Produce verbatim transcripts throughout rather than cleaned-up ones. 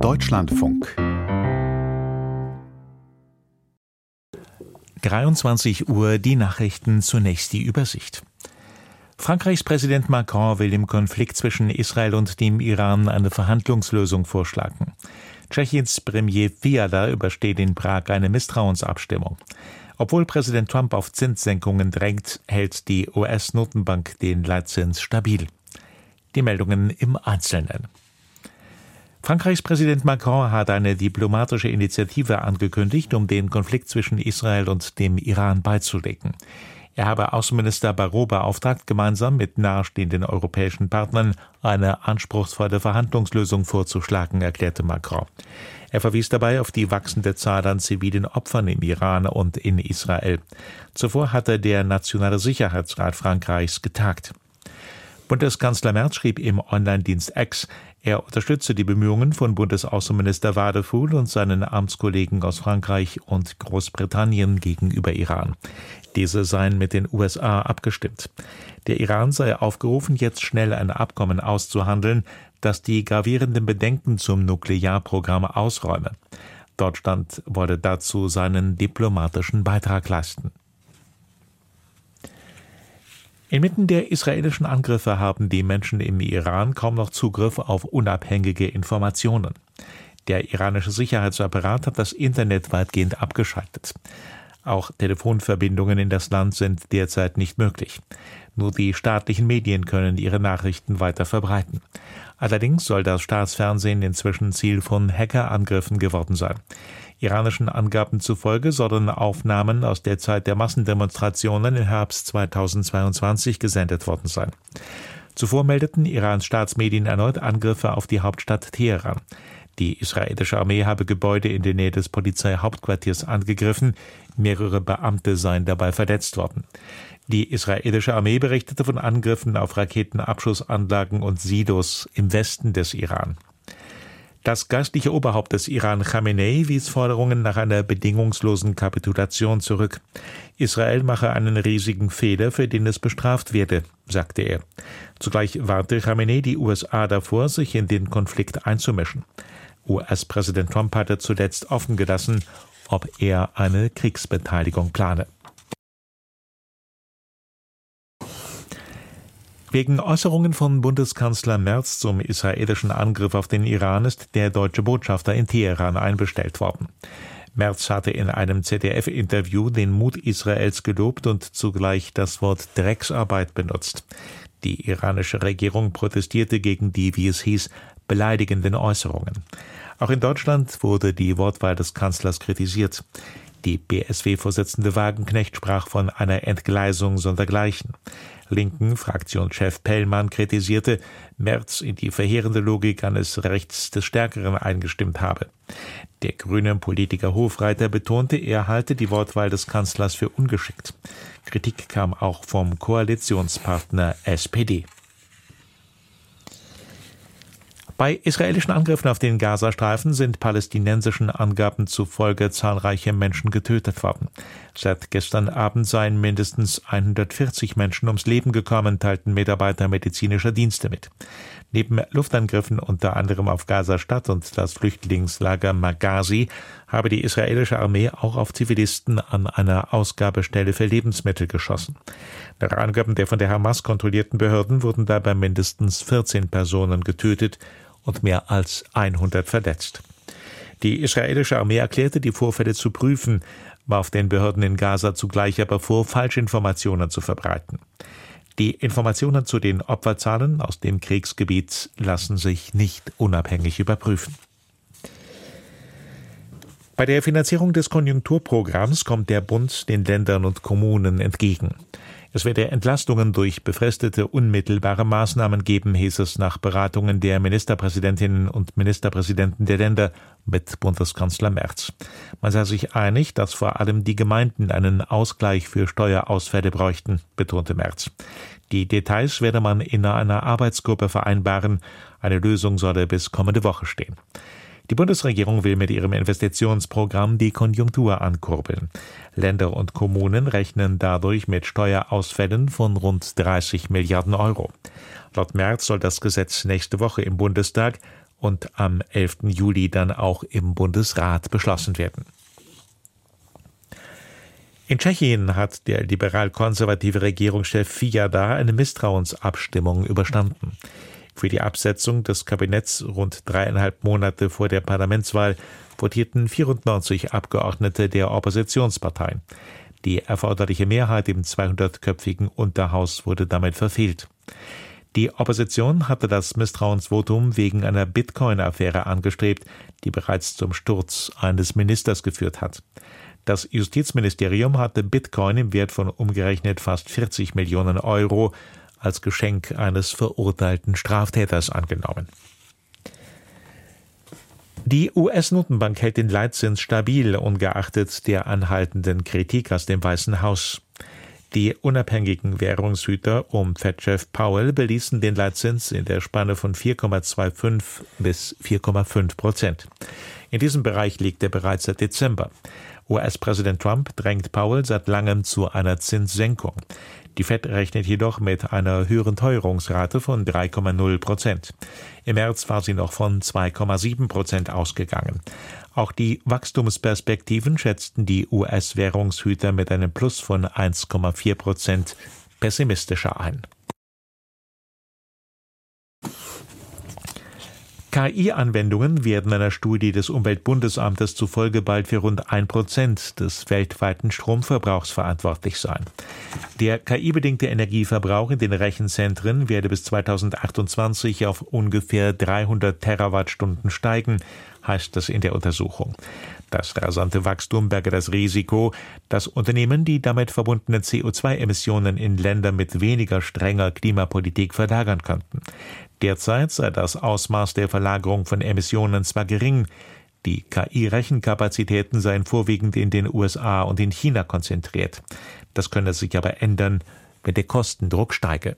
Deutschlandfunk. dreiundzwanzig Uhr, die Nachrichten, zunächst die Übersicht. Frankreichs Präsident Macron will im Konflikt zwischen Israel und dem Iran eine Verhandlungslösung vorschlagen. Tschechiens Premier Fiala übersteht in Prag eine Misstrauensabstimmung. Obwohl Präsident Trump auf Zinssenkungen drängt, hält die U S-Notenbank den Leitzins stabil. Die Meldungen im Einzelnen. Frankreichs Präsident Macron hat eine diplomatische Initiative angekündigt, um den Konflikt zwischen Israel und dem Iran beizulegen. Er habe Außenminister Barrot beauftragt, gemeinsam mit nahestehenden europäischen Partnern eine anspruchsvolle Verhandlungslösung vorzuschlagen, erklärte Macron. Er verwies dabei auf die wachsende Zahl an zivilen Opfern im Iran und in Israel. Zuvor hatte der Nationale Sicherheitsrat Frankreichs getagt. Bundeskanzler Merz schrieb im Online-Dienst X, er unterstütze die Bemühungen von Bundesaußenminister Wadefuhl und seinen Amtskollegen aus Frankreich und Großbritannien gegenüber Iran. Diese seien mit den U S A abgestimmt. Der Iran sei aufgerufen, jetzt schnell ein Abkommen auszuhandeln, das die gravierenden Bedenken zum Nuklearprogramm ausräume. Deutschland wolle dazu seinen diplomatischen Beitrag leisten. Inmitten der israelischen Angriffe haben die Menschen im Iran kaum noch Zugriff auf unabhängige Informationen. Der iranische Sicherheitsapparat hat das Internet weitgehend abgeschaltet. Auch Telefonverbindungen in das Land sind derzeit nicht möglich. Nur die staatlichen Medien können ihre Nachrichten weiter verbreiten. Allerdings soll das Staatsfernsehen inzwischen Ziel von Hackerangriffen geworden sein. Iranischen Angaben zufolge sollen Aufnahmen aus der Zeit der Massendemonstrationen im Herbst zweitausendzweiundzwanzig gesendet worden sein. Zuvor meldeten Irans Staatsmedien erneut Angriffe auf die Hauptstadt Teheran. Die israelische Armee habe Gebäude in der Nähe des Polizeihauptquartiers angegriffen, mehrere Beamte seien dabei verletzt worden. Die israelische Armee berichtete von Angriffen auf Raketenabschussanlagen und Silos im Westen des Iran. Das geistliche Oberhaupt des Iran, Khamenei, wies Forderungen nach einer bedingungslosen Kapitulation zurück. Israel mache einen riesigen Fehler, für den es bestraft werde, sagte er. Zugleich warnte Khamenei die U S A davor, sich in den Konflikt einzumischen. U S-Präsident Trump hatte zuletzt offen gelassen, ob er eine Kriegsbeteiligung plane. Wegen Äußerungen von Bundeskanzler Merz zum israelischen Angriff auf den Iran ist der deutsche Botschafter in Teheran einbestellt worden. Merz hatte in einem Z D F-Interview den Mut Israels gelobt und zugleich das Wort Drecksarbeit benutzt. Die iranische Regierung protestierte gegen die, wie es hieß, beleidigenden Äußerungen. Auch in Deutschland wurde die Wortwahl des Kanzlers kritisiert. Die B S W-Vorsitzende Wagenknecht sprach von einer Entgleisung sondergleichen. Linken-Fraktionschef Pellmann kritisierte, Merz in die verheerende Logik eines Rechts des Stärkeren eingestimmt habe. Der grüne Politiker Hofreiter betonte, er halte die Wortwahl des Kanzlers für ungeschickt. Kritik kam auch vom Koalitionspartner S P D. Bei israelischen Angriffen auf den Gazastreifen sind palästinensischen Angaben zufolge zahlreiche Menschen getötet worden. Seit gestern Abend seien mindestens hundertvierzig Menschen ums Leben gekommen, teilten Mitarbeiter medizinischer Dienste mit. Neben Luftangriffen unter anderem auf Gaza-Stadt und das Flüchtlingslager Maghazi habe die israelische Armee auch auf Zivilisten an einer Ausgabestelle für Lebensmittel geschossen. Nach Angaben der von der Hamas kontrollierten Behörden wurden dabei mindestens vierzehn Personen getötet und mehr als hundert verletzt. Die israelische Armee erklärte, die Vorfälle zu prüfen, warf den Behörden in Gaza zugleich aber vor, Falschinformationen zu verbreiten. Die Informationen zu den Opferzahlen aus dem Kriegsgebiet lassen sich nicht unabhängig überprüfen. Bei der Finanzierung des Konjunkturprogramms kommt der Bund den Ländern und Kommunen entgegen. Es werde Entlastungen durch befristete, unmittelbare Maßnahmen geben, hieß es nach Beratungen der Ministerpräsidentinnen und Ministerpräsidenten der Länder mit Bundeskanzler Merz. Man sei sich einig, dass vor allem die Gemeinden einen Ausgleich für Steuerausfälle bräuchten, betonte Merz. Die Details werde man in einer Arbeitsgruppe vereinbaren. Eine Lösung solle bis kommende Woche stehen. Die Bundesregierung will mit ihrem Investitionsprogramm die Konjunktur ankurbeln. Länder und Kommunen rechnen dadurch mit Steuerausfällen von rund dreißig Milliarden Euro. Laut Merz soll das Gesetz nächste Woche im Bundestag und am elften Juli dann auch im Bundesrat beschlossen werden. In Tschechien hat der liberal-konservative Regierungschef Fiala eine Misstrauensabstimmung überstanden. Für die Absetzung des Kabinetts rund dreieinhalb Monate vor der Parlamentswahl votierten vierundneunzig Abgeordnete der Oppositionsparteien. Die erforderliche Mehrheit im zweihundertköpfigen Unterhaus wurde damit verfehlt. Die Opposition hatte das Misstrauensvotum wegen einer Bitcoin-Affäre angestrebt, die bereits zum Sturz eines Ministers geführt hat. Das Justizministerium hatte Bitcoin im Wert von umgerechnet fast vierzig Millionen Euro als Geschenk eines verurteilten Straftäters angenommen. Die U S-Notenbank hält den Leitzins stabil, ungeachtet der anhaltenden Kritik aus dem Weißen Haus. Die unabhängigen Währungshüter um Fed-Chef Powell beließen den Leitzins in der Spanne von vier Komma fünfundzwanzig bis vier Komma fünf Prozent. In diesem Bereich liegt er bereits seit Dezember. U S-Präsident Trump drängt Powell seit langem zu einer Zinssenkung. Die Fed rechnet jedoch mit einer höheren Teuerungsrate von drei Komma null Prozent. Im März war sie noch von zwei Komma sieben Prozent ausgegangen. Auch die Wachstumsperspektiven schätzten die U S-Währungshüter mit einem Plus von eins Komma vier Prozent pessimistischer ein. K I-Anwendungen werden einer Studie des Umweltbundesamtes zufolge bald für rund ein Prozent des weltweiten Stromverbrauchs verantwortlich sein. Der K I-bedingte Energieverbrauch in den Rechenzentren werde bis zweitausendachtundzwanzig auf ungefähr dreihundert Terawattstunden steigen, heißt es in der Untersuchung. Das rasante Wachstum berge das Risiko, dass Unternehmen die damit verbundenen C O zwei Emissionen in Länder mit weniger strenger Klimapolitik verlagern könnten. Derzeit sei das Ausmaß der Verlagerung von Emissionen zwar gering, die K I-Rechenkapazitäten seien vorwiegend in den U S A und in China konzentriert. Das könne sich aber ändern, wenn der Kostendruck steige.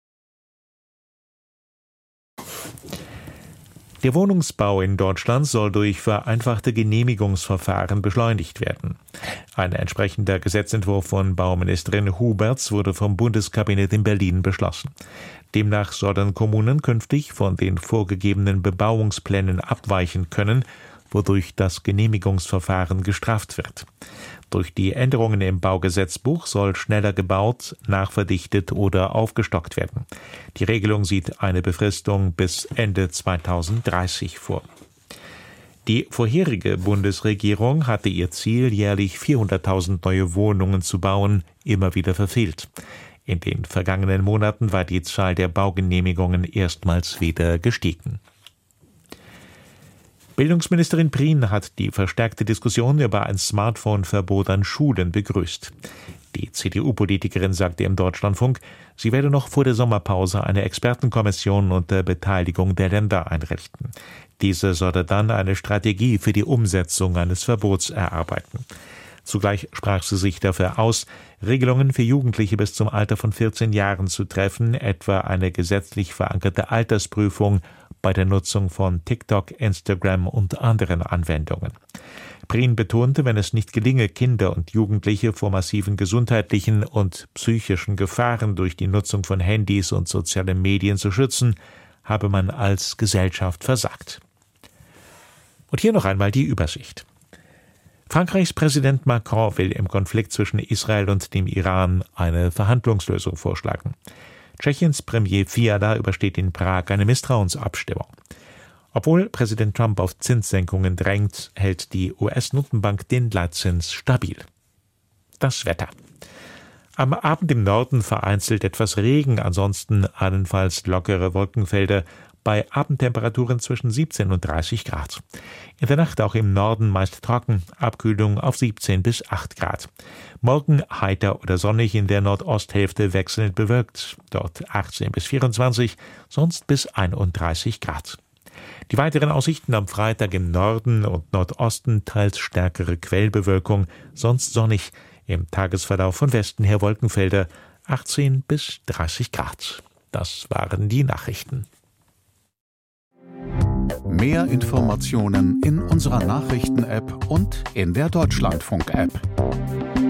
Der Wohnungsbau in Deutschland soll durch vereinfachte Genehmigungsverfahren beschleunigt werden. Ein entsprechender Gesetzentwurf von Bauministerin Huberts wurde vom Bundeskabinett in Berlin beschlossen. Demnach sollen Kommunen künftig von den vorgegebenen Bebauungsplänen abweichen können, wodurch das Genehmigungsverfahren gestraft wird. Durch die Änderungen im Baugesetzbuch soll schneller gebaut, nachverdichtet oder aufgestockt werden. Die Regelung sieht eine Befristung bis Ende zweitausenddreißig vor. Die vorherige Bundesregierung hatte ihr Ziel, jährlich vierhunderttausend neue Wohnungen zu bauen, immer wieder verfehlt. In den vergangenen Monaten war die Zahl der Baugenehmigungen erstmals wieder gestiegen. Bildungsministerin Prien hat die verstärkte Diskussion über ein Smartphone-Verbot an Schulen begrüßt. Die C D U-Politikerin sagte im Deutschlandfunk, sie werde noch vor der Sommerpause eine Expertenkommission unter Beteiligung der Länder einrichten. Diese solle dann eine Strategie für die Umsetzung eines Verbots erarbeiten. Zugleich sprach sie sich dafür aus, Regelungen für Jugendliche bis zum Alter von vierzehn Jahren zu treffen, etwa eine gesetzlich verankerte Altersprüfung bei der Nutzung von TikTok, Instagram und anderen Anwendungen. Prien betonte, wenn es nicht gelinge, Kinder und Jugendliche vor massiven gesundheitlichen und psychischen Gefahren durch die Nutzung von Handys und sozialen Medien zu schützen, habe man als Gesellschaft versagt. Und hier noch einmal die Übersicht. Frankreichs Präsident Macron will im Konflikt zwischen Israel und dem Iran eine Verhandlungslösung vorschlagen. Tschechiens Premier Fiala übersteht in Prag eine Misstrauensabstimmung. Obwohl Präsident Trump auf Zinssenkungen drängt, hält die U S-Notenbank den Leitzins stabil. Das Wetter. Am Abend im Norden vereinzelt etwas Regen, ansonsten allenfalls lockere Wolkenfelder, bei Abendtemperaturen zwischen siebzehn und dreißig Grad. In der Nacht auch im Norden meist trocken, Abkühlung auf siebzehn bis acht Grad. Morgen heiter oder sonnig, in der Nordosthälfte wechselnd bewölkt, dort achtzehn bis vierundzwanzig, sonst bis einunddreißig Grad. Die weiteren Aussichten am Freitag im Norden und Nordosten teils stärkere Quellbewölkung, sonst sonnig, im Tagesverlauf von Westen her Wolkenfelder, achtzehn bis dreißig Grad. Das waren die Nachrichten. Mehr Informationen in unserer Nachrichten-App und in der Deutschlandfunk-App.